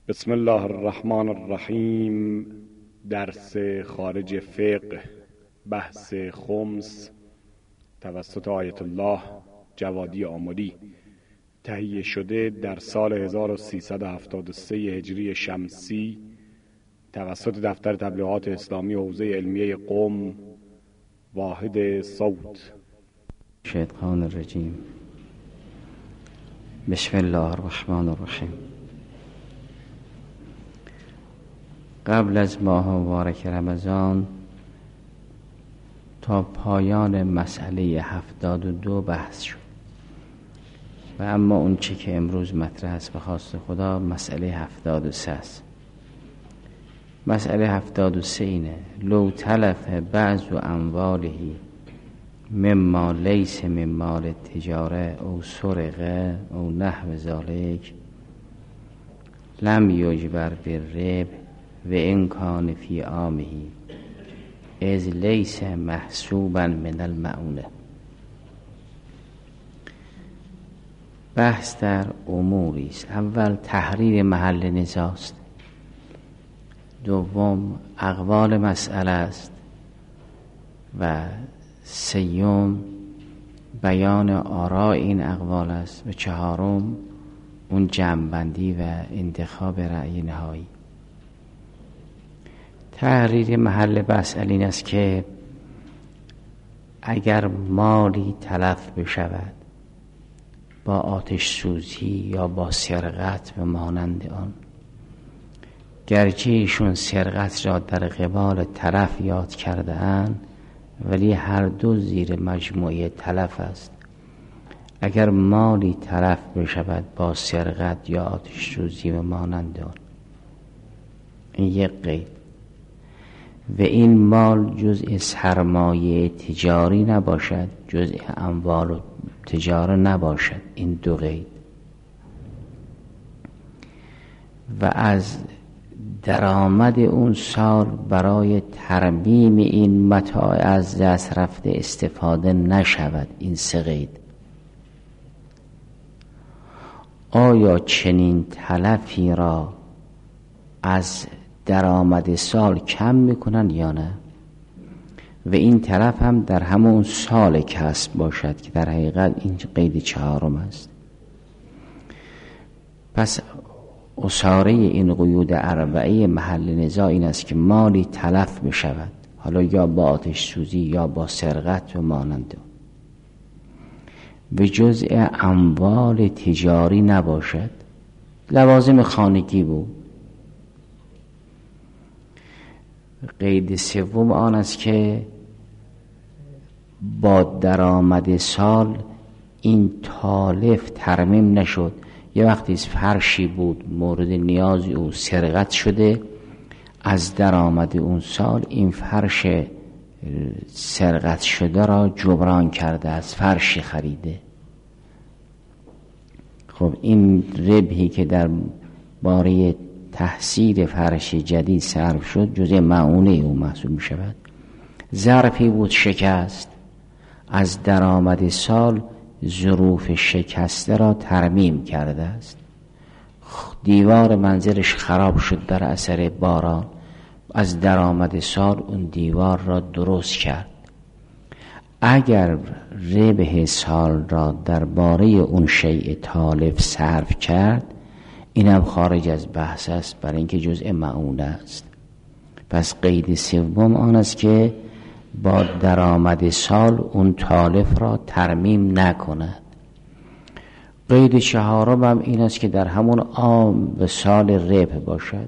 بسم الله الرحمن الرحیم. درس خارج فقه، بحث خمس، توسط آیت الله جوادی آملی، تهیه شده در سال 1373 هجری شمسی توسط دفتر تبلیغات اسلامی حوزه علمیه قم، واحد صوت. شیطان الرجیم. بسم الله الرحمن الرحیم. قبل از ماه مبارک رمضان تا پایان مسئله 72 بحث شد و اما اون چی که امروز مطرح است به خواست خدا مسئله 73 است. مسئله 73 اینه: لو تلف بعض امواله مما لیس من مال تجاره او سرقه او نحو ذالک لم یجبر بالربح و ان کان فی عامه از لیس محسوبا من المعونه. بحث در اموری است. اول تحریر محل نزاع است، دوم اقوال مسئله است و سیوم بیان آراء این اقوال است و چهارم اون جمع‌بندی و انتخاب رأی نهایی. تحریر محل مسئله این است که اگر مالی تلف بشود با آتش سوزی یا با سرقت و مانند آن، گرچه ایشون سرقت را در قبال تلف یاد کرده اند ولی هر دو زیر مجموعه تلف است. اگر مالی تلف بشود با سرقت یا آتش سوزی و مانند آن، این یک قید، و این مال جزء سرمایه تجاری نباشد، جزء اموال تجاره نباشد، این دو قید، و از درآمد اون سال برای ترمیم این متاع از دست رفته استفاده نشود، این سه قید. آیا چنین تلفی را از درآمد سال کم میکنن یا نه؟ و این تلف هم در همون سال کسب باشد که در حقیقت این قید چهارم است. پس اساره این قیود اربعه محل نزاع این است که مالی تلف بشود، حالا یا با آتش سوزی یا با سرقت و مانند، به جزء اموال تجاری نباشد، لوازم خانگی بود. قید سوم آن است که با درآمد سال این تالف ترمیم نشد. یه وقتی فرشی بود مورد نیاز او سرقت شده، از درآمد اون سال این فرش سرقت شده را جبران کرده، از فرشی خریده. خب این ربحی که در باره تحصیل فرش جدید صرف شد جزء معونه او محسوب می شود. ظرفی بود شکست، از درآمد سال ظروف شکسته را ترمیم کرده است. دیوار منزلش خراب شد در اثر باران، از درآمد سال اون دیوار را درست کرد. اگر ربح سال را درباره اون شیء تالف صرف کرد، اینم خارج از بحث است، برای اینکه جزء معونه است. پس قید سوم آن است که با درآمد سال اون تالف را ترمیم نکند. قید چهارم هم این است که در همون عام و سال ربح باشد،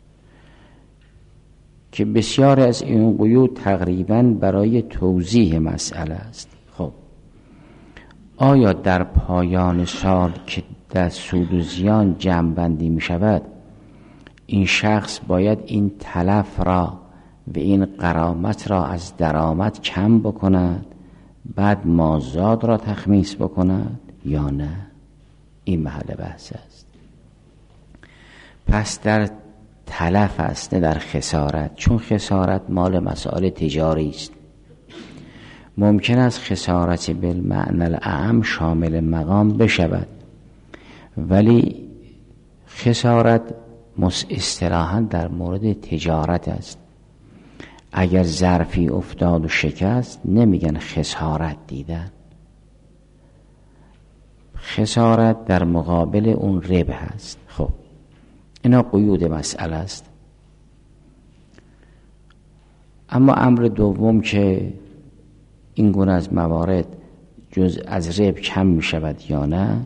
که بسیار از این قیود تقریبا برای توضیح مسئله است. خب آیا در پایان سال که در سود و زیان جمع بندی می شود، این شخص باید این تلف را و این غرامت را از درآمد کم بکند بعد مازاد را تخمیس بکند یا نه؟ این محل بحث است. پس در تلف است نه در خسارت، چون خسارت مال مسائل تجاری است. ممکن است خسارت بالمعنی الاعم شامل مقام بشود، ولی خسارت اصطلاحاً در مورد تجارت است. اگر ظرفی افتاد و شکست نمیگن خسارت دیدن. خسارت در مقابل اون ربح است. خب اینا قیود مسئله است. اما امر دوم که این گونه از موارد جز از ربح کم می شود یا نه،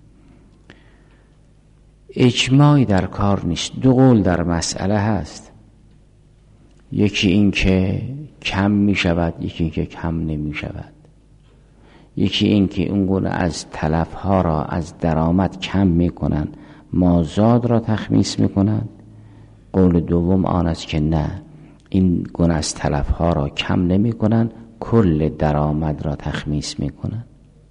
اجماعی در کار نیست. دو قول در مسئله هست، یکی این که کم می شود، یکی این که کم نمی شود. یکی این که اون گونه از تلفها را از درآمد کم می کنن، مازاد را تخمیس می کنن. قول دوم آن است که نه، این گونه از تلفها را کم نمی کنن، کل درآمد را تخمیس می کنن.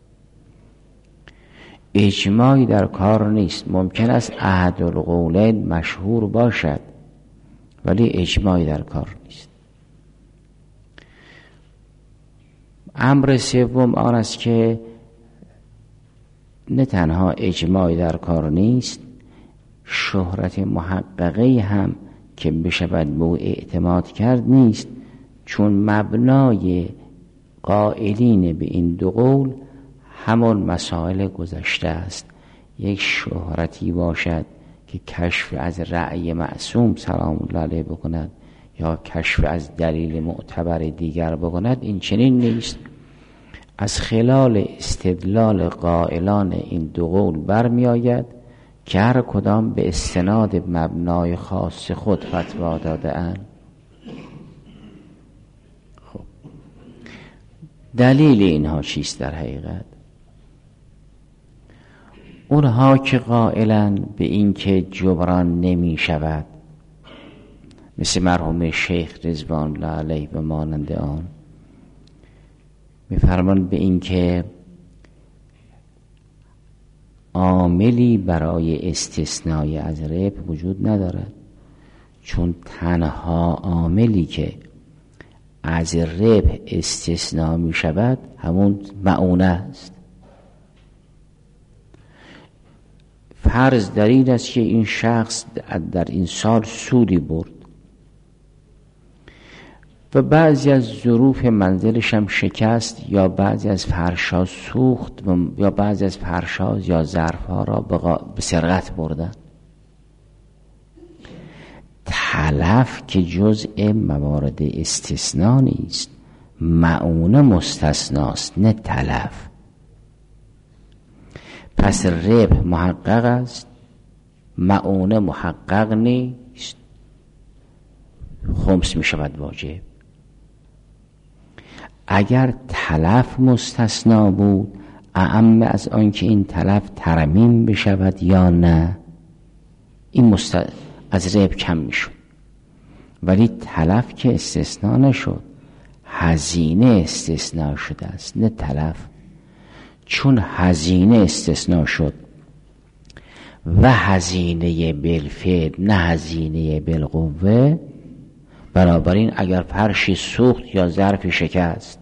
اجماعی در کار نیست. ممکن است احد القولین مشهور باشد ولی اجماعی در کار نیست. امر سوم آن است که نه تنها اجماعی در کار نیست، شهرت محققه هم که بشود به او اعتماد کرد نیست، چون مبنای قائلین به این دو قول همون مسائل گذشته است. یک شهرتی باشد که کشف از رأی معصوم سلام الله علیه بکند یا کشف از دلیل معتبر دیگر بکند، این چنین نیست. از خلال استدلال قائلان این دو قول برمی آید که هر کدام به استناد مبنای خاص خود فتوا داده اند. خب دلیل اینها چیست در حقیقت؟ اونها که قائلن به این که جبران نمی شود، مثل مرحوم شیخ رضوان الله علیه و مانند آن، می‌فرمان به این که عاملی برای استثنای از ربح وجود ندارد، چون تنها عاملی که از ربح استثنا می شود همون مؤونه است. فرض در این است که این شخص در این سال سودی برد و بعضی از ظروف منزلش هم شکست، یا بعضی از فرشا سوخت، یا بعضی از فرشا یا ظرفها را به سرقت بردن. تلف که جزء موارد استثناء نیست، مؤونه مستثناست نه تلف. پس ربح محقق است، مؤونه محقق نیست، خمس می شود واجب. اگر تلف مستثنا بود، اعم از آن که این تلف ترمیم بشود یا نه، این از ربح کم می شود. ولی تلف که استثنا نشد، هزینه استثنا شده است نه تلف. چون هزینه استثنا شد و هزینه بالفعل نه هزینه بالقوه، بنابراین اگر فرشی سوخت یا ظرفی شکست،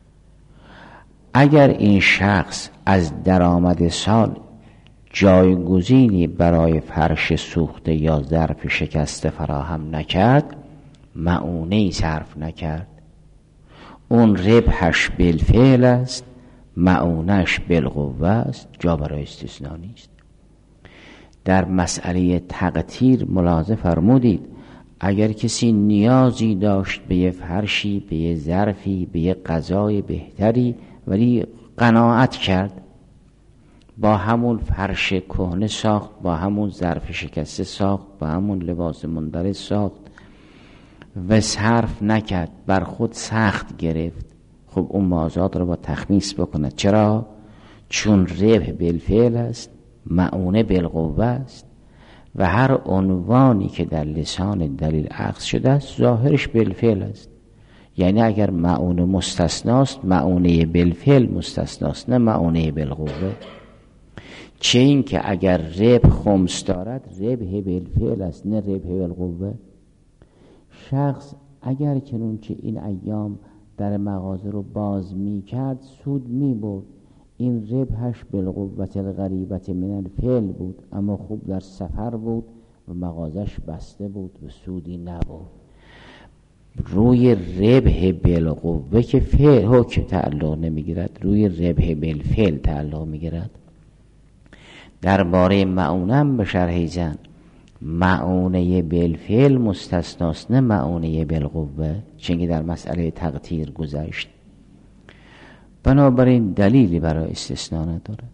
اگر این شخص از درآمد سال جایگزینی برای فرش سوخته یا ظرف شکسته فراهم نکرد، مؤونه‌ای صرف نکرد، اون ربحش بالفعل است، مؤونه‌اش بالقوه است، جا برای استثناء نیست. در مسئله تقطیر ملاحظه فرمودید اگر کسی نیازی داشت به یه فرشی، به یه ظرفی، به یه غذای بهتری، ولی قناعت کرد، با همون فرش کهنه ساخت، با همون ظرف شکسته ساخت، با همون لباس مندرج ساخت و صرف نکرد، بر خود سخت گرفت، خب اون مازاد رو با تخمیس بکند. چرا؟ چون ربح بالفعل است، مؤونه بالقوه است و هر عنوانی که در لسان دلیل اخذ شده است ظاهرش بالفعل است. یعنی اگر مؤونه مستثناست، مؤونه بالفعل مستثناست نه مؤونه بالقوه. چه این که اگر ربح خمس دارد، ربح بالفعل است نه ربح بالقوه. شخص اگر کنون که این ایام در مغازه رو باز می کرد سود می برد، این ربحش بالقوت الغریبت من الفعل بود، اما خوب در سفر بود و مغازش بسته بود و سودی نبود. روی ربح بالقوه که فعل حکم تعلق نمیگیرد، روی ربح بالفعل تعلق میگیرد. درباره معونم به شرح زن معونه بالفعل مستثناست، نه معونه بالقوه، چون در مسئله تقدیر گذشت. بنابراین دلیلی برای استثناء ندارد.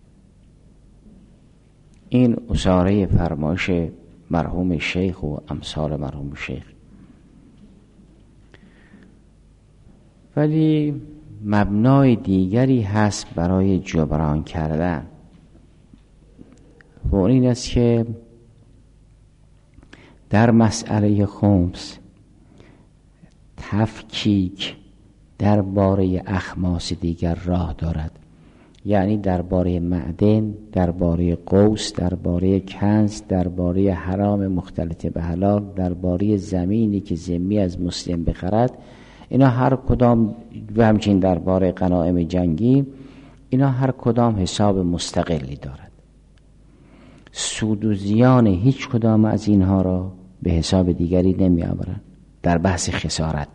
این اساره فرمایش مرحوم شیخ و امثال مرحوم شیخ. ولی مبنای دیگری هست برای جبران کردن و این است که در مسئله خمس تفکیک درباره اخماس دیگر راه دارد، یعنی درباره معدن، درباره قوس، درباره کنز، درباره حرام مختلط به حلال، درباره زمینی که ذمی از مسلم بخرد، اینا هر کدام، و همچنین درباره غنایم جنگی، اینا هر کدام حساب مستقلی دارد. سود و زیان هیچ کدام از اینها را به حساب دیگری نمی آورند. در بحث خسارت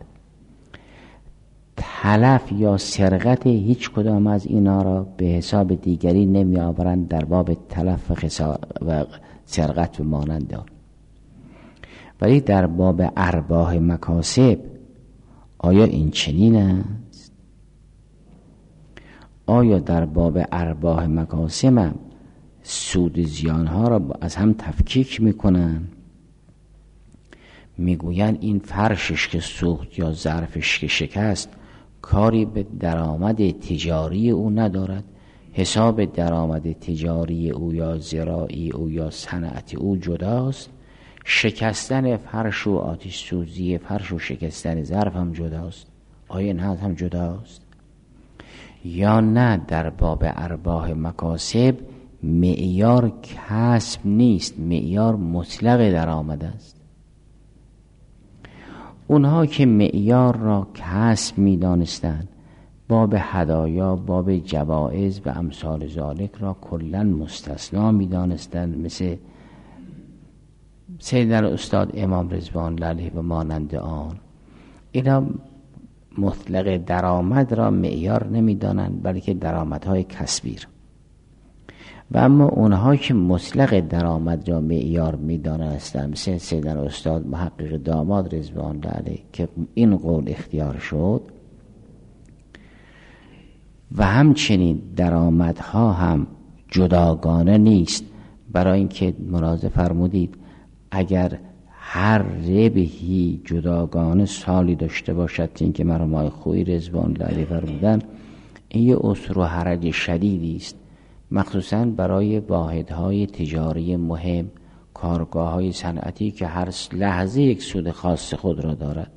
تلف یا سرقت هیچ کدام از اینها را به حساب دیگری نمی آورند در باب تلف و سرقت و مانند آن. ولی در باب ارباح مکاسب آیا این چنین است؟ آیا در باب ارباح مکاسب سود زیانها را از هم تفکیک میکنن؟ میگوین این فرشش که سوخت یا ظرفش که شکست کاری به درآمد تجاری او ندارد، حساب درآمد تجاری او یا زراعی او یا صنعتی او جداست، شکستن فرش و آتش سوزی فرش و شکستن ظرف هم جداست. آیا این هم جداست؟ یا نه در باب ارباح مکاسب معیار کسب نیست، معیار مطلق درآمد است. اونها که معیار را کسب می دانستند باب هدایا، باب جوائز و امثال ذالک را کلا مستثنا می دانستند، مثل سیدنا استاد امام رضوان الله علیه و مانند آن. اینا مطلق درآمد را معیار نمی دانند، بلکه درآمدهای کسبی را. و اما اونها که مطلق درآمد را معیار می دانستند، مثل سیدنا استاد محقق داماد رضوان الله علیه که این قول اختیار شد، و همچنین درآمدها هم جداگانه نیست، برای اینکه ملاحظه فرمودید اگر هر ربحی جداگانه سالی داشته باشد، این که مرحوم آقای خویی رضوان الله علیه فرمودن، این یه عسر و حرج شدیدی است، مخصوصاً برای واحدهای تجاری مهم، کارگاه‌های صنعتی که هر لحظه یک سود خاص خود را دارد.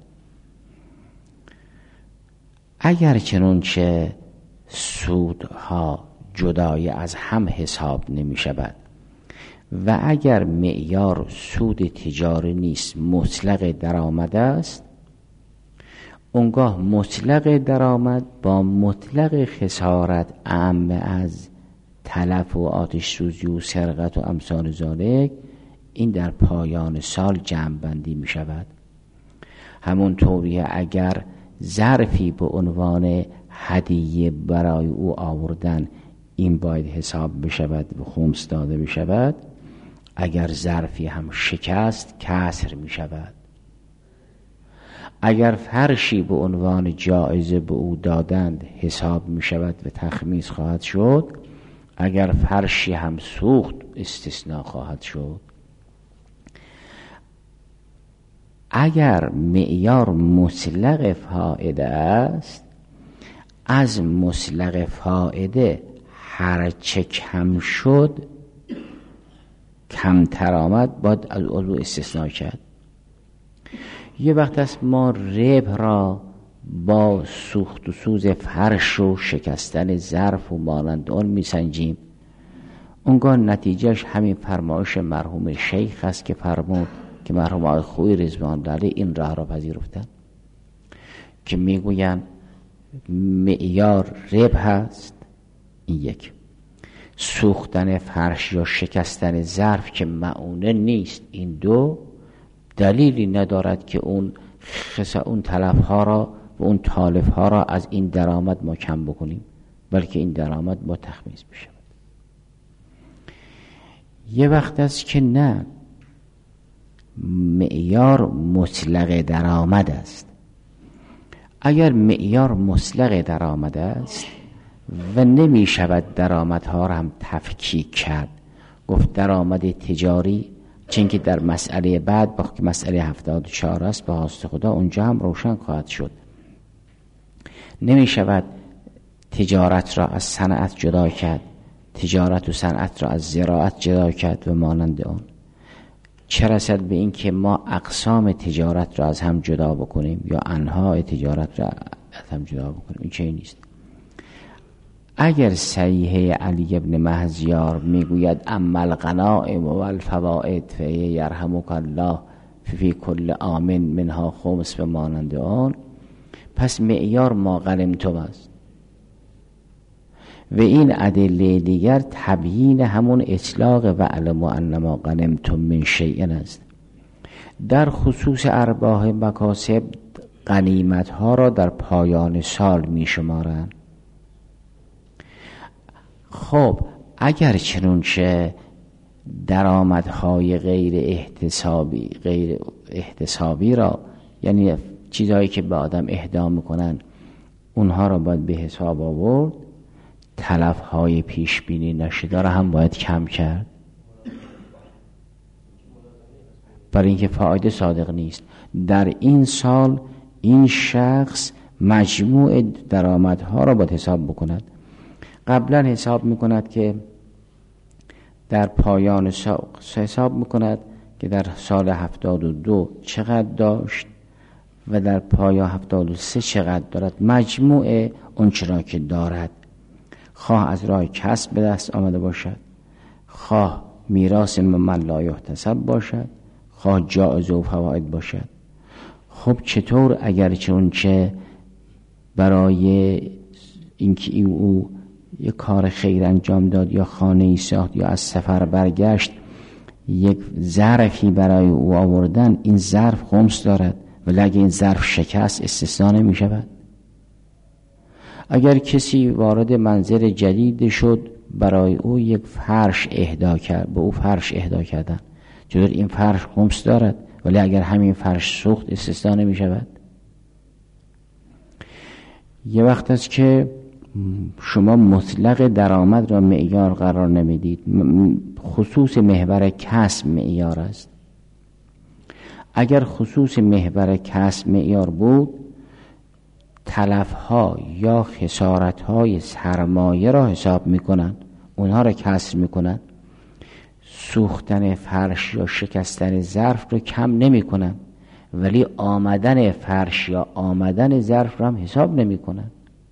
اگر چنانچه سودها جدای از هم حساب نمی شود و اگر معیار سود تجاری نیست، مطلق درآمد است، اونگاه مطلق درآمد با مطلق خسارت اعم از تلف و آتش سوزی و سرقت و امثال ذالک، این در پایان سال جمع بندی می شود. همون طوریه اگر ظرفی به عنوان هدیه برای او آوردن، این باید حساب بشود و خمس داده بشود. اگر ظرفی هم شکست کسر می شود. اگر فرشی به عنوان جایزه به او دادند حساب می شود و تخمیس خواهد شد. اگر فرشی هم سوخت استثناء خواهد شد. اگر معیار مطلق فائده است، از مطلق فائده هرچه کم شد کمتر آمد باید از عضو استثناء کرد. یه وقت است ما ربح را با سوخت و سوز فرش و شکستن ظرف و مانند آن میسنجیم، اونگاه نتیجهش همین فرمایش مرحوم شیخ است که فرمود که مرحوم آقای خویی رضوان الله علیه این راه را پذیرفتن که میگویم معیار ربح هست. این یک. سوختن فرش یا شکستن ظرف که معونه نیست، این دو دلیلی ندارد که اون تلف ها را و اون تالف ها را از این درآمد ما کم بکنیم، بلکه این درآمد ما تخمیس بشه. یه وقت است که نه، معیار مطلق درآمد است. اگر معیار مطلق درآمد است و نمی شود درآمدها را هم تفکیک کرد، گفت درآمد تجاری، چون که در مسئله بعد با مسئله 74 است به واسطه خدا اونجا هم روشن خواهد شد، نمی شود تجارت را از صنعت جدا کرد، تجارت و صنعت را از زراعت جدا کرد و مانند آن. چه رسد به این که ما اقسام تجارت را از هم جدا بکنیم یا انواع تجارت را از هم جدا بکنیم، این چه نیست. اگر صحیحه علی ابن مهزیار میگوید اما الغنائم و الفوائد فیرحمک الله فی کل عام منها خمس و مانند آن، پس معیار ما غنمتم است و این ادله دیگر تبیین همون اطلاق و علم انما غنمتم من شیء است. در خصوص ارباح مکاسب غنیمت ها را در پایان سال می شمارند. خب اگر چنونچه درآمدهای غیر احتسابی را، یعنی چیزهایی که به آدم اهدا میکنن، اونها را باید به حساب آورد، تلفهای پیش بینی نشده را هم باید کم کرد، برای اینکه فایده صادق نیست. در این سال این شخص مجموع درآمدها را باید حساب بکند. قبلا حساب میکند که در پایان سال حساب میکند که در سال 72 چقدر داشت و در پایان 73 چقدر دارد، مجموع اون چرا که دارد، خواه از راه کسب به دست آمده باشد، خواه میراث ممن لا یحتسب باشد، خواه جایزه و فواید باشد. خب چطور اگر چه برای اینکه او یک کار خیر انجام داد یا خانه ای ساخت یا از سفر برگشت، یک ظرفی برای او آوردن، این ظرف خمس دارد، ولی اگه این ظرف شکست استثناء نمی شود. اگر کسی وارد منزل جدید شد، برای او یک فرش اهدا کرد، به او فرش اهدا کردن، چطور این فرش خمس دارد ولی اگر همین فرش سوخت استثناء نمی شود؟ یه وقت است که شما مطلق درآمد را معیار قرار نمیدید، خصوص محور کسب معیار است. اگر خصوص محور کسب معیار بود، تلفها یا خسارتهای سرمایه را حساب میکنن، اونها را کسر میکنن، سوختن فرش یا شکستن ظرف را کم نمیکنن، ولی آمدن فرش یا آمدن ظرف را هم حساب نمیکنن.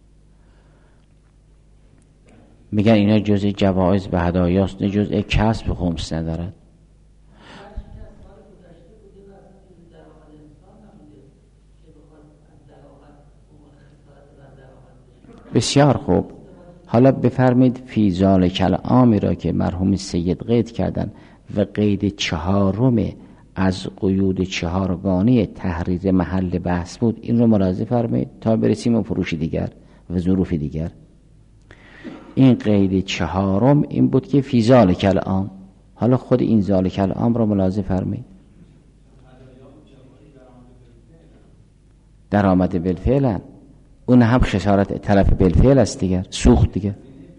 میگن اینا جزء جوائز و هدایاست، نه جزء کسب خمس ندارد. بسیار خوب. حالا بفرمید فی ذالک العام را که مرحوم سید قید کردن و قید چهارم از قیود چهارگانه تحریر محل بحث بود، این رو ملاحظه فرمایید تا برسیم به فروش دیگر و ظروف دیگر. این قید چهارم این بود که فی ذالک العام. حالا خود این ذالک العام را ملاحظه فرمایید. درآمد بالفعل، اون هم خسارت تلف بالفعل است دیگر، سوخت دیگر.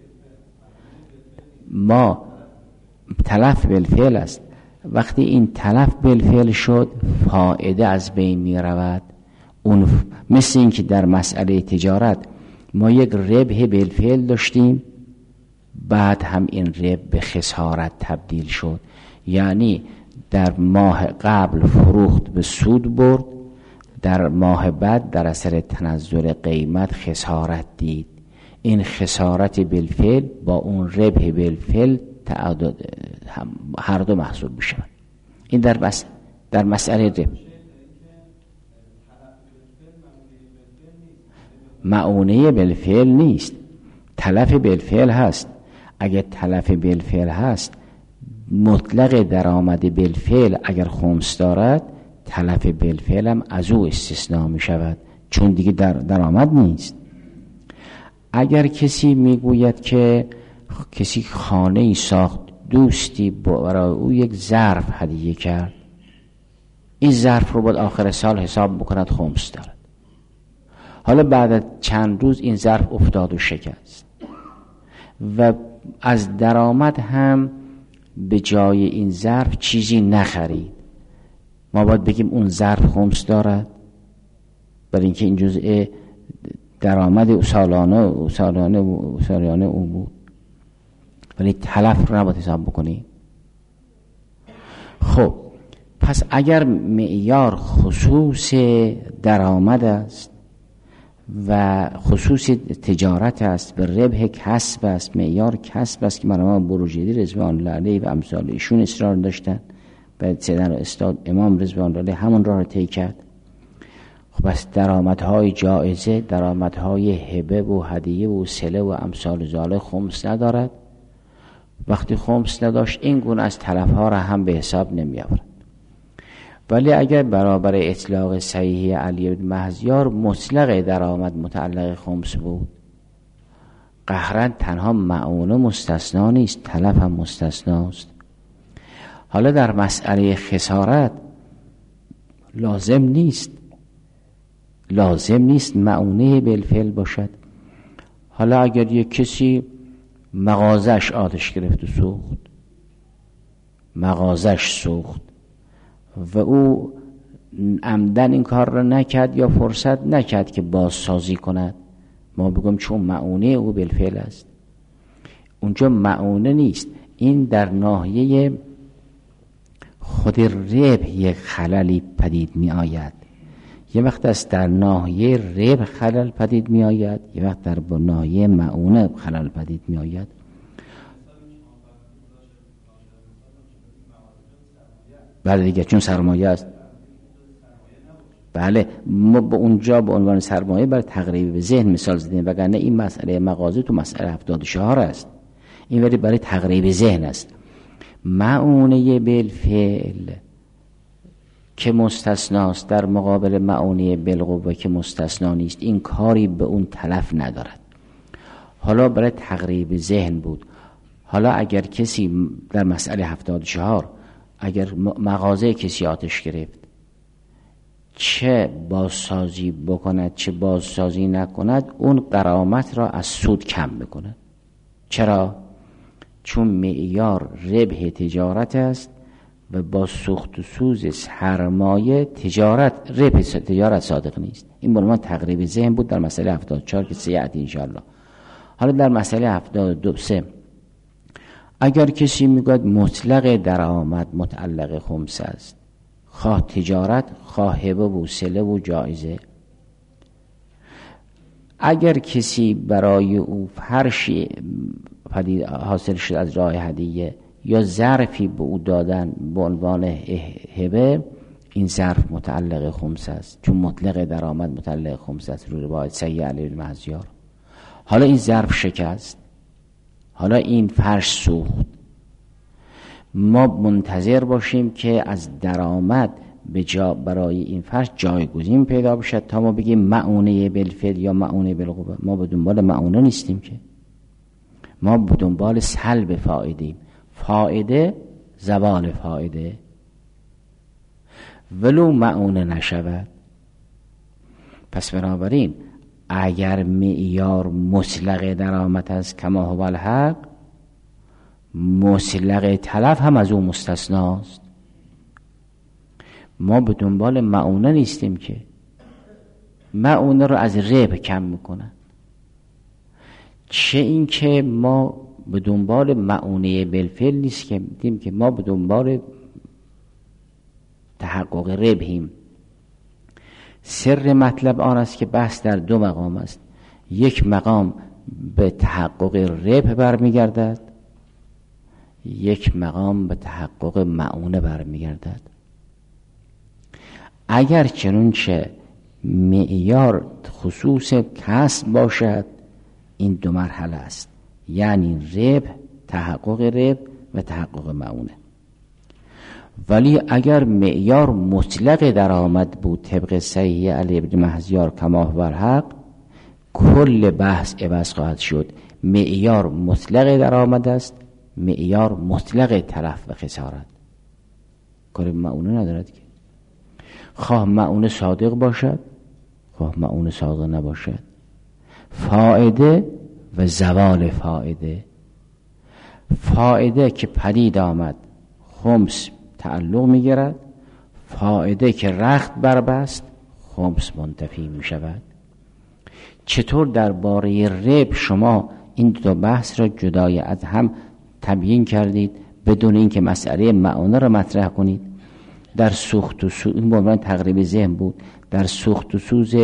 ما تلف بالفعل است. وقتی این تلف بالفعل شد، فایده از بین می رود. اون مثل این که در مسئله تجارت ما یک ربح بالفعل داشتیم، بعد هم این ربح به خسارت تبدیل شد، یعنی در ماه قبل فروخت به سود برد، در ماه بعد در اثر تنزل قیمت خسارت دید. این خسارت بالفعل با اون ربح بالفعل تعادل هر دو محسوب میشه. این در مسئله ربح معونه بالفعل نیست، تلف بالفعل هست. اگر تلف بالفعل هست، مطلق درآمد بالفعل اگر خمس دارد، تلف بالفعل هم از او استثناء می شود، چون دیگه درآمد نیست. اگر کسی میگوید که کسی خانه ای ساخت، دوستی برای او یک ظرف هدیه کرد، این ظرف رو باید آخر سال حساب بکند خمس دارد. حالا بعد از چند روز این ظرف افتاد و شکست و از درآمد هم به جای این ظرف چیزی نخرید، ما باید بگیم اون ظرف خمس دارد؟ برای اینکه این جزء درآمد سالانه او بود، ولی تلف رو نباید حساب بکنی. خب پس اگر معیار خصوص درآمد است و خصوص تجارت است، به ربح کسب است، معیار کسب است که مرحوم بروجردی رضوان الله علیه و امثال ایشون اصرار داشتن و سیدنا استاد امام رضوان الله علیه همون راه رو طی کرد. خب پس درآمدهای جایزه، درآمدهای هبه و هدیه و صله و امثال ذالک خمس ندارد. وقتی خمس نداشت این گونه از تلفها را هم به حساب نمی آورد. ولی اگر برابر اطلاق صحیح علی بن مهزیار مطلق درآمد متعلق خمس بود، قهرا تنها معونه مستثنا نیست، تلف هم مستثناست. حالا در مسئله خسارت لازم نیست معونه بالفعل باشد. حالا اگر یک کسی مغازش آتش گرفت و سوخت و او عمدن این کار را نکرد یا فرصت نکرد که بازسازی کند، ما بگم چون معونه او بالفعل است. اونجا معونه نیست، این در ناحیه خود ربح یک خللی پدید می آید. یه وقت است در ناحیه ربح خلل پدید می آید، یه وقت در ناحیه معونه خلل پدید می آید. بله دیگه، چون سرمایه است. بله، ما با اونجا به عنوان سرمایه برای تقریب به ذهن مثال زدیم، وگرنه این مسئله مغازه تو مسئله 74 است، این ولی برای تقریب ذهن است. معونه بالفعل که مستثناست در مقابل معونه بالقوه که مستثنا نیست، این کاری به اون تلف ندارد. حالا برای تقریب ذهن بود. حالا اگر کسی در مسئله 74 اگر مغازه کسی آتش گرفت، چه بازسازی بکند چه بازسازی نکند، اون غرامت را از سود کم بکند. چرا؟ چون معیار ربح تجارت است و با سوخت و سوز سرمایه ربح تجارت صادق نیست. این برمان تقریب ذهن بود در مسئله 74 که سیعتی انشاءالله. حالا در مسئله 72 اگر کسی میگوید مطلق درآمد متعلق خمس است، خواه تجارت خواه هبه و صله و جایزه، اگر کسی برای او فرشی حاصل شد از راه هدیه یا ظرفی به او دادن به عنوان هبه، این ظرف متعلق خمس است، چون مطلق درآمد متعلق خمس است رو روایت صحیح علی بن مهزیار. حالا این ظرف شکست، حالا این فرش سوخت، ما منتظر باشیم که از درآمد برای این فرش جایگزین پیدا بشه تا ما بگیم معونه بالفعل یا معونه بالقوه. ما به دنبال معونه نیستیم که، ما به دنبال سلب فایده زوال فایده، ولو معونه نشود. پس بنابراین اگر معیار مطلق درآمد است کما هو الحق، مطلق تلف هم از اون مستثناست. ما به دنبال معونه نیستیم که، معونه رو از ربح کم میکنن. چه این که ما به دنبال معونه بالفعل نیست که دیدیم که ما به دنبال تحقق ربحیم. سر مطلب آن است که بحث در دو مقام است. یک مقام به تحقق ربح برمیگردد، یک مقام به تحقق معونه برمیگردد. اگر چنانچه معیار خصوص کسب باشد، این دو مرحله است، یعنی ربح تحقق رب و تحقق معونه. ولی اگر معیار مطلق درآمد بود طبق صحیح علی ابن مهزیار کما هو الحق، کل بحث عوض خواهد شد. معیار مطلق درآمد است، معیار مطلق تلف و خسارت، کار معونه ندارد که خواه معونه صادق باشد خواه معونه صادق نباشد. فائده و زوال فائده. فائده که پدید آمد خمس تعلق میگیرد، فائده که رخت بربست خمس منتفی میشود. چطور درباره رب شما این دو بحث را جدای از هم تبیین کردید بدون اینکه مسئله معونه را مطرح کنید؟ در سوخت و سوز، این بعنوان تقریب ذهن بود، در سوخت و سوز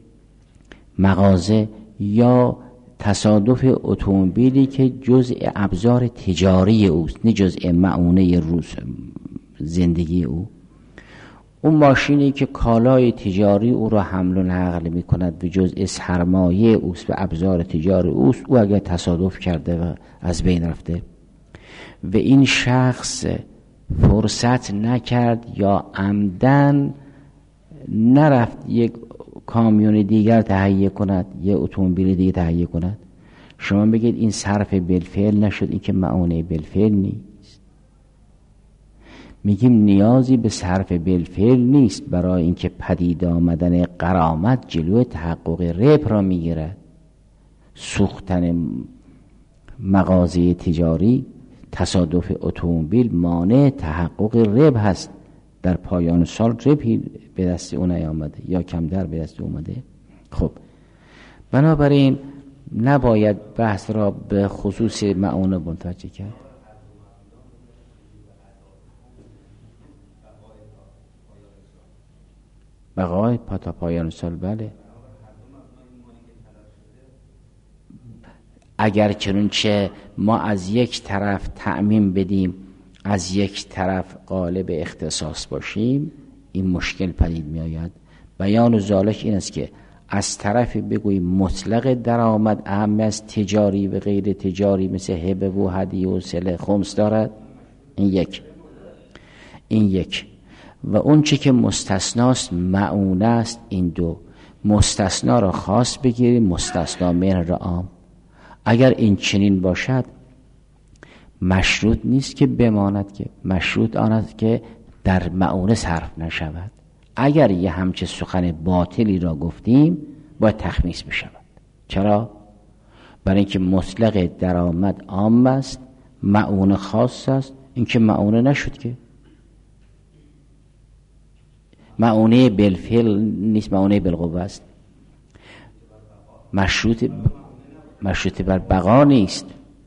مغازه یا تصادف اتومبیلی که جزء ابزار تجاری اوست نه جزء معونه روز زندگی او، اون ماشینی که کالای تجاری او را حمل و نقل می کند و جزء سرمایه اوست و ابزار تجاری اوست، او اگر تصادف کرده و از بین رفته و این شخص فرصت نکرد یا عمدن نرفت یک کامیون دیگر تهیه کند، یک اتومبیل دیگر تهیه کند، شما بگید این صرف بالفعل نشد، این که معونه بالفعل نیست. میگیم نیازی به صرف بالفعل نیست برای اینکه پدید آمدن غرامت جلوی تحقق ربح را میگیرد. سوختن مغازه تجاری، تصادف اتومبیل مانع تحقق ربح هست. در پایان سال ربحی به دست اون نیامده یا کم در به دست اومده. خب بنابراین نباید بحث را به خصوص معونه منتهی کرد. بقای تا پایان سال بله. اگر چنانچه ما از یک طرف تأمین بدیم از یک طرف قالب اختصاص باشیم این مشکل پدید می آید. بیان ذالک این است که از طرف بگوییم مطلق درآمد اهم از تجاری و غیر تجاری مثل هبه و هدیه و صله خمس دارد، این یک و اون چی که مستثناست معونه است. این دو مستثنا را خاص بگیریم، مستثنا منه را عام. اگر این چنین باشد مشروط نیست که بماند، که مشروط آن است که در معونه صرف نشود. اگر یه همچه سخن باطلی را گفتیم باید تخمیس بشود. چرا؟ برای اینکه مطلق درآمد عام است، معونه خاص است. این که معونه نشد که معونه بالفعل نیست، معونه بالقوه است. مشروط بر بقا نیست،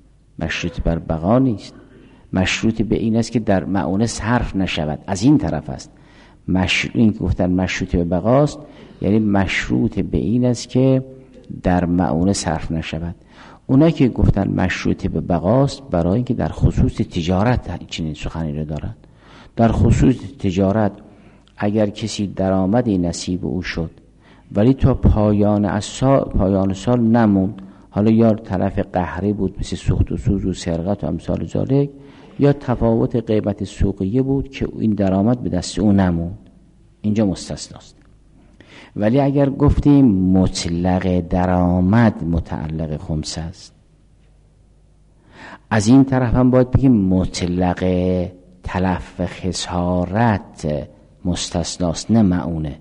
مشروط به این است که در معونه صرف نشود. از این طرف است این که گفتن مشروط به بقاست، یعنی مشروط به این است که در معونه صرف نشود. اونا که گفتن مشروط به بقاست برای اینکه در خصوص تجارت چنین سخنی رو دارن. در خصوص تجارت اگر کسی درآمدی نصیب او شد ولی تا پایان سال نموند، حالا یا تلف قهری بود مثل سوخت و سوز و سرقت و امثال ذالک، یا تفاوت قیمت سوقیه بود که این درآمد به دست او نموند، اینجا مستثناست. ولی اگر گفتیم مطلق درآمد متعلق خمس است، از این طرف هم باید بگیم مطلق تلف و خسارت مستثناست نه معونه.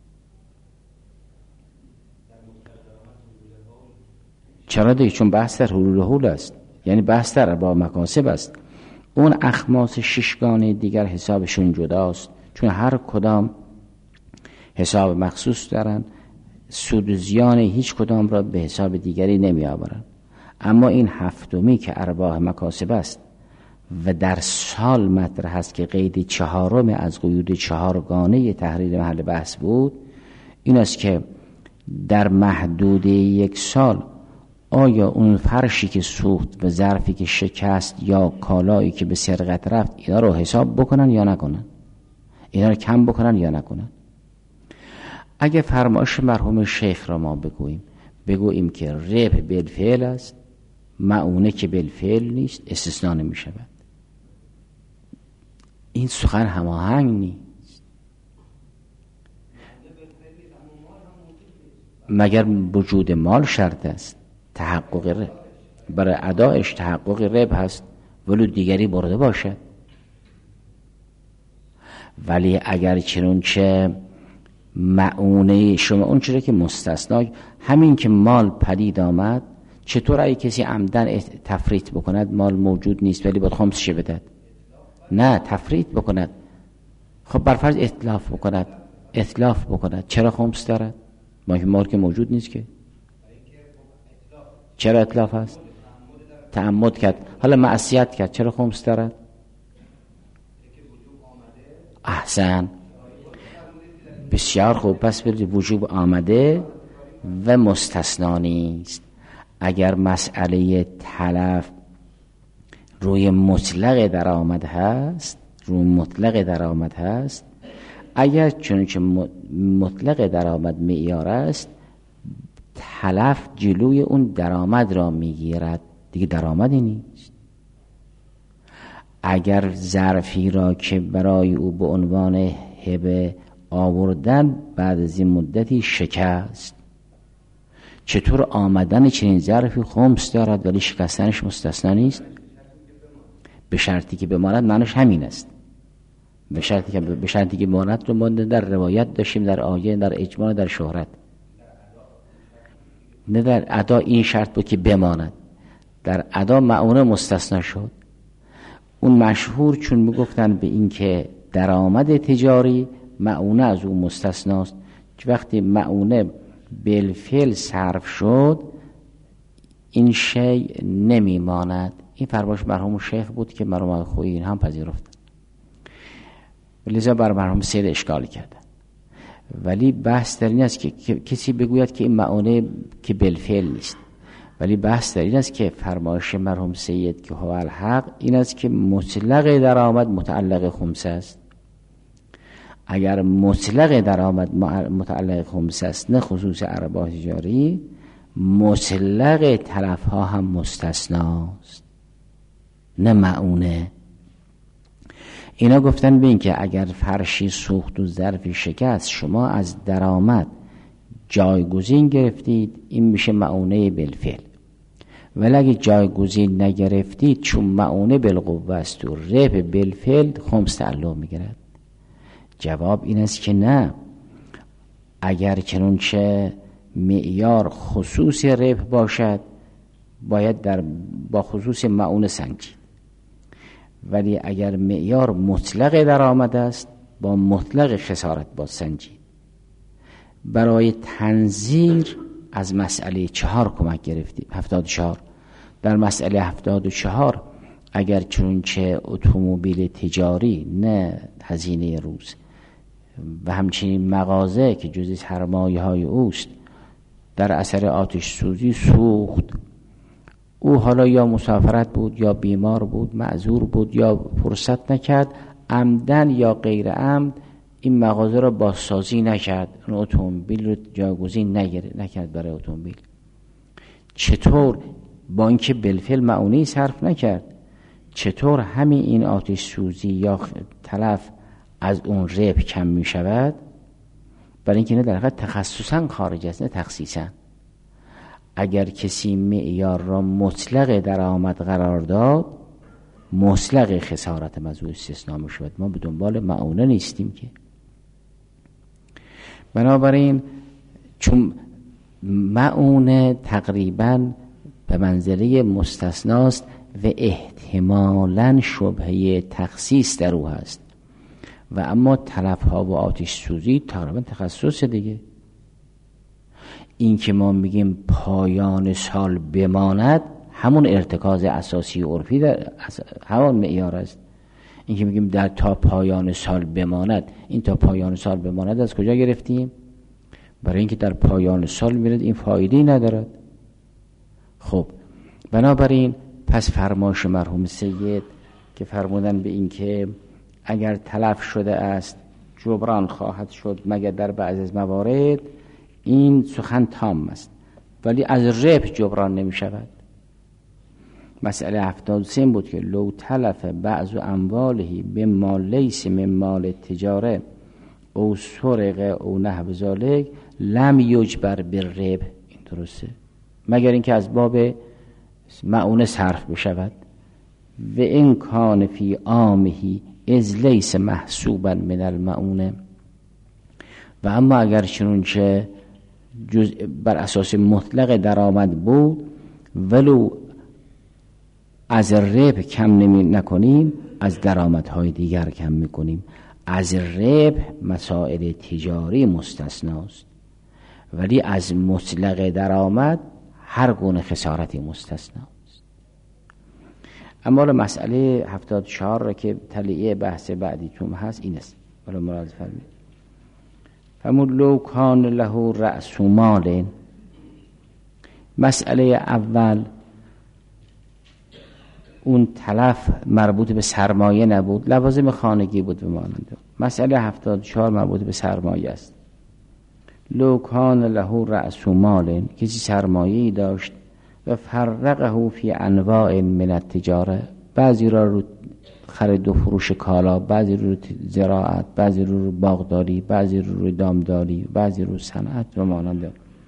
چرا دیگه؟ چون بحث در حلول حول است، یعنی بحث در با مکاسب است. اون اخماس ششگانه دیگر حسابشون جداست، چون هر کدام حساب مخصوص دارن، سود و زیان هیچ کدام را به حساب دیگری نمی آورن. اما این هفتمی که ارباح مکاسب است و در سال مطرح است که قید چهارم از قیود چهارگانه تحریر محل بحث بود، این است که در محدود یک سال آیا اون فرشی که سوخت و ظرفی که شکست یا کالایی که به سرقت رفت اینا رو حساب بکنن یا نکنن، اینا رو کم بکنن یا نکنن. اگه فرمایش مرحوم شیخ را ما بگوییم که ربح بالفعل است، مؤونه که بالفعل نیست استثناء نمی شود. این سخن هماهنگ نیست. مگر وجود مال شرط است؟ تحقق رب برای ادایش تحقق رب هست ولو دیگری برده باشد. ولی اگر چنانچه مؤونه شما اون چرا که مستثنا، همین که مال پدید آمد، چطور اگه کسی عمدن تفریط بکند مال موجود نیست ولی باید خمسش بدهد؟ نه، تفریط بکند. خب برفرض اتلاف بکند چرا خمس دارد؟ مال که موجود نیست که. چرا اتلاف هست؟ تعمد کرد، حالا معصیت کرد، چرا خمس دارد؟ احسن، بسیار خوب. پس برید وجوب آمده و مستثنا نیست. اگر مسئله تلف روی مطلق درآمد هست، اگر چونکه مطلق درآمد معیار است، تلف جلوی اون درآمد را میگیرد، دیگه درآمدی نیست. اگر ظرفی را که برای او به عنوان هبه آوردن بعد از این مدتی شکست، چطور آمدن چنین ظرفی خمس دارد ولی شکستنش مستثنا نیست؟ به شرطی که بماند. معنیش همین است، به شرطی که بماند رو ما در روایت داشتیم، در آیه، در اجماع، در شهرت. نه در ادا این شرط بود که بماند، در ادا مؤونه مستثنا شد. اون مشهور چون میگفتن به این که درآمد تجاری مؤونه از اون مستثناست، که وقتی مؤونه بالفعل صرف شد این شی نمیماند. این فرمایش مرحوم شیخ بود که مرحوم آقای خویی این هم پذیرفتن، لذا بر مرحوم سید اشکال کردن. ولی بحث در این است که کسی بگوید که این مؤونه که بالفعل نیست، ولی بحث در این است که فرمایش مرحوم سید که هو الحق این است که مطلق درآمد متعلق خمسه است. اگر مطلق درآمد متعلق خمسه است، نه خصوص ارباح تجاری، مطلق تلف ها هم مستثناست، نه مؤونه. اینا گفتن به این که اگر فرشی سوخت و ظرفی شکست، شما از درآمد جایگزین گرفتید، این میشه مؤونه بالفعل. ولی اگه جایگزین نگرفتید، چون مؤونه بالقوه است و ربح بالفعل، خمس تعلق میگیرد. جواب این است که نه، اگر چنانچه معیار خصوص ربح باشد باید با خصوص مؤونه سنجید، ولی اگر معیار مطلق درآمد است با مطلق خسارت با سنجید. برای تنظیر از مسئله 4 کمک گرفتیم. 74 در مسئله 74 اگر چنانچه اتومبیل تجاری، نه هزینه روز، و همچنین مغازه که جزء سرمایه‌های اوست، در اثر آتش سوزی سوخت، او حالا یا مسافرت بود یا بیمار بود، معذور بود یا فرصت نکرد، عمدن یا غیر عمد این مغازه را بازسازی نکرد، اون اتومبیل رو جایگزین نکرد برای اتومبیل، چطور با اینکه بالفعل مؤونه صرف نکرد، چطور همین این آتش سوزی یا تلف از اون ربح کم می شود؟ برای اینکه نه در حقیقت تخصصا خارج است، نه تخصیصا. اگر کسی معیار را مطلق درآمد قرار داد، مطلق خسارت مزود استثناء می شود. ما به دنبال مؤونه نیستیم که. بنابراین چون مؤونه تقریبا به منزله مستثناست و احتمالاً شبهه تخصیص در او هست، و اما تلف ها و آتش سوزی تقریبا تخصص دیگه. این که ما میگیم پایان سال بماند، همون ارتکاز اساسی عرفی در همون معیار است. این که میگیم در تا پایان سال بماند، این تا پایان سال بماند از کجا گرفتیم؟ برای اینکه در پایان سال میرد این فایده‌ای ندارد. خب بنابراین پس فرمایش مرحوم سید که فرمودن به این که اگر تلف شده است جبران خواهد شد مگر در بعضی از موارد، این سخن تام است، ولی از ربح جبران نمی شود. مسئله 73 بود که لو تلف بعض امواله به مال لیس من مال تجاره او سرقه او نحو ذالک لم یجبر بالربح. این درسته، مگر اینکه از باب معونه صرف بشود. و این کان فی عامه از لیس محسوبا من المعونه. و اما اگر چنونچه بر اساس مطلق درآمد بود ولو از ربح کم نکنیم، از درآمدهای دیگر کم میکنیم. از ربح مسائل تجاری مستثناست، ولی از مطلق درآمد هر گونه خسارتی مستثناست. اما مسئله 74 را که تلیه بحث بعدیتون هست این است. ولی مراد فرمید فمود لو کان له رأس مال. مسئله اول اون تلف مربوط به سرمایه نبود، لوازم خانگی بود به مانند. مسئله 74 مربوط به سرمایه است. لو کان له رأس مال، کسی سرمایه‌ای داشت و فرقه فی انواع من التجاره، بعضی را رو خرید و فروش کالا، بعضی رو زراعت، بعضی رو باغداری، بعضی رو دامداری، بعضی رو صنعت و مانند.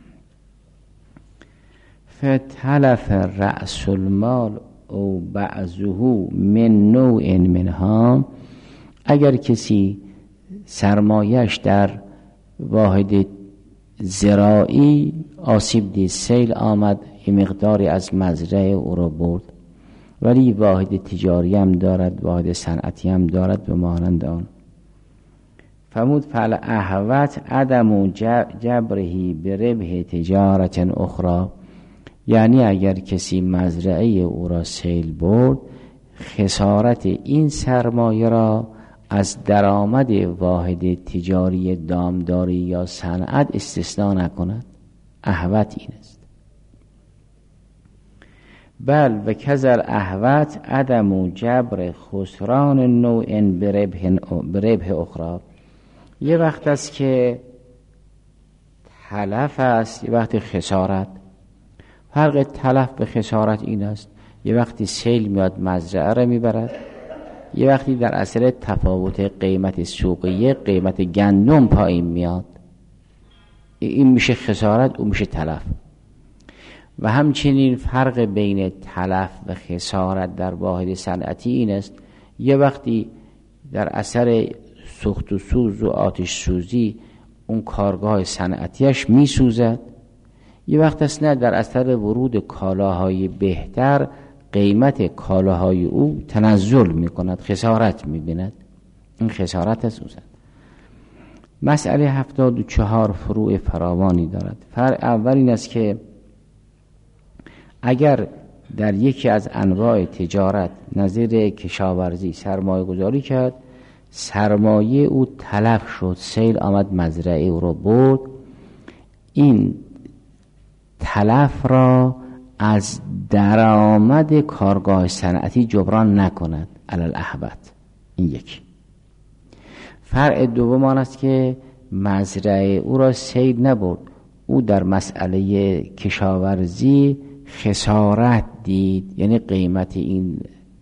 فتلف رأس المال او بعضه من نوع منها، اگر کسی سرمایش در واحد زراعی آسیب دید، سیل آمد یه مقداری از مزرعه او را برد، ولی واحد تجاری هم دارد، واحد صنعتی هم دارد به مانند آن. فرمود فعل احوت عدم جبرهی به ربح تجارت اخرى، یعنی اگر کسی مزرعه او را سیل برد، خسارت این سرمایه را از درآمد واحد تجاری دامداری یا صنعت استثناء نکند. احوت این است. بل و کذل احوت عدم جبر خسران نوع بربح اخرى. یه وقت است که تلف است، یه وقت خسارت. فرق تلف به خسارت این است، یه وقتی سیل میاد مزرعه را میبرد، یه وقتی در اثر تفاوت قیمت سوقیه قیمت گندم پایین میاد، این میشه خسارت، اون میشه تلف. و همچنین فرق بین تلف و خسارت در واحد صنعتی این است، یه وقتی در اثر سوخت و سوز و آتش سوزی اون کارگاه صنعتیش میسوزد، یه وقت است نه، در اثر ورود کالاهای بهتر قیمت کالاهای او تنزل میکند، خسارت میبیند. این خسارت است. مسئله 74 فروع فراوانی دارد. فرع اول این است که اگر در یکی از انواع تجارت نظیر کشاورزی سرمایه گذاری کرد، سرمایه او تلف شد، سیل آمد مزرعه او را برد، این تلف را از درآمد کارگاه صنعتی جبران نکند علی الاحوط. این یک. فرع دوم آن است که مزرعه او را سیل نبرد، او در مسئله کشاورزی خسارت دید، یعنی قیمت این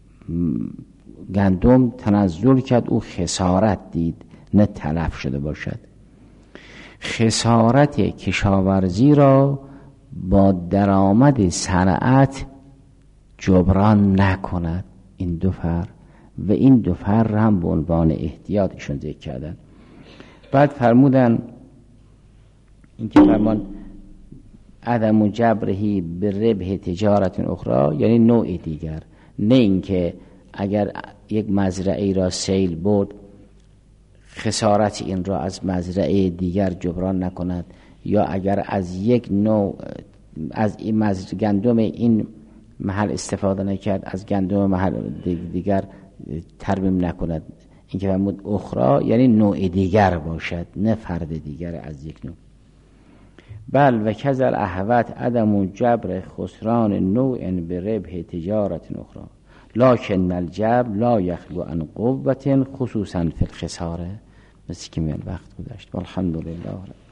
گندم تنزل کرد، او خسارت دید، نه تلف شده باشد. خسارت کشاورزی را با درآمد صنعت جبران نکند. این دو فرق و این دو فرق هم به عنوان احتیاطشون ذکر کردن. بعد فرمودن این که فرمان عدم جبرهی به ربح تجارت اخرى، یعنی نوع دیگر، نه اینکه اگر یک مزرعه را سیل برد خسارت این را از مزرعه دیگر جبران نکند، یا اگر از یک نوع از این گندم این محل استفاده نکرد از گندم محل دیگر ترمیم نکند. این که فرمود اخرى یعنی نوع دیگر باشد، نه فرد دیگر از یک نوع. بل و کذل احوت عدم جبر خسران نوع بربح تجارت اخرى لکن الجبر لا یخلو عن قوة خصوصا فی الخساره. مثل که میان وقت گذشت. والحمدلله.